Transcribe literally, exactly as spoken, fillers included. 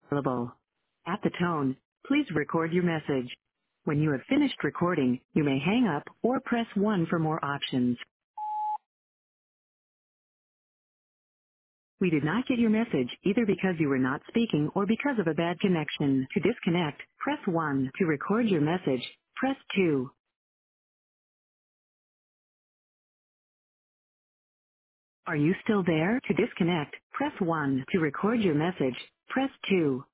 available. At the tone, please record your message. When you have finished recording, you may hang up or press one for more options. We did not get your message either because you were not speaking or because of a bad connection. To disconnect, press one. To record your message, press two. Are you still there? To disconnect, press one. To record your message, press two.